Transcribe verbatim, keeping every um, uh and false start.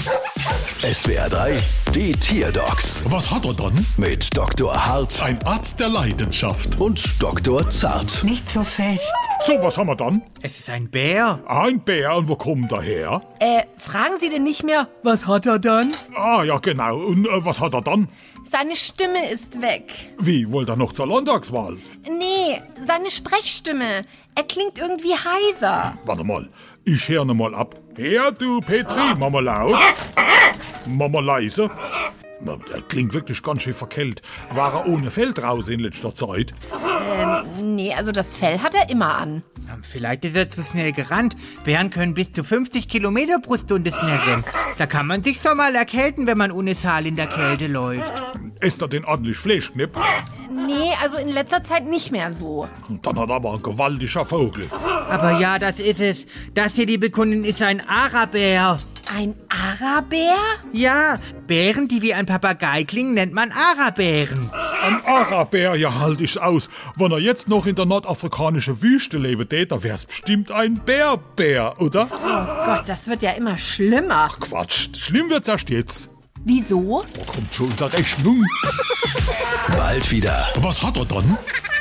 S W R drei, die Tierdocs Was hat er dann? mit Doktor Hart Ein Arzt der Leidenschaft. und Doktor Zart. Nicht so fest. So, was haben wir dann? Es ist ein Bär. Ein Bär, und wo kommt er her? Äh, fragen Sie denn nicht mehr, was hat er dann? Ah, ja genau. Und äh, was hat er dann? Seine Stimme ist weg. Wie, wollte er noch zur Landtagswahl? Nee, seine Sprechstimme. Er klingt irgendwie heiser. Warte mal, ich höre mal ab. Ja, du P C, mach mal laut. Mach mal leise. Na, der klingt wirklich ganz schön verkällt. War er ohne Fell draußen in letzter Zeit? Nee, also das Fell hat er immer an. Vielleicht ist er zu schnell gerannt. Bären können bis zu fünfzig Kilometer pro Stunde schnellen. Da kann man sich doch mal erkälten, wenn man ohne Saal in der Kälte läuft. Ist er den ordentlich Fleischknipp? Nee, also in letzter Zeit nicht mehr so. Dann hat er aber ein gewaltiger Vogel. Aber ja, das ist es. Das hier, liebe Kundin, ist ein Arabär. Ein Arabär? Ja, Bären, die wie ein Papagei klingen, nennt man Arabären. Ein Arabär, ja halt ich aus. Wenn er jetzt noch in der nordafrikanischen Wüste leben tät, da wär's bestimmt ein Bärbär, oder? Oh Gott, das wird ja immer schlimmer. Quatsch, schlimm wird's erst jetzt. Wieso? Da kommt schon unsere Rechnung. Bald wieder. Was hat er dann?